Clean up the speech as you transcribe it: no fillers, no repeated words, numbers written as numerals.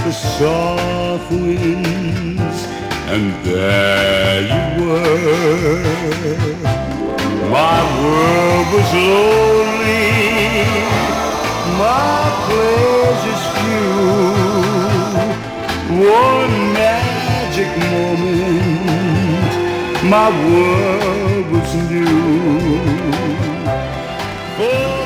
the soft winds, and there you were. My world was lonely, my pleasures few. One magic moment, my world was new.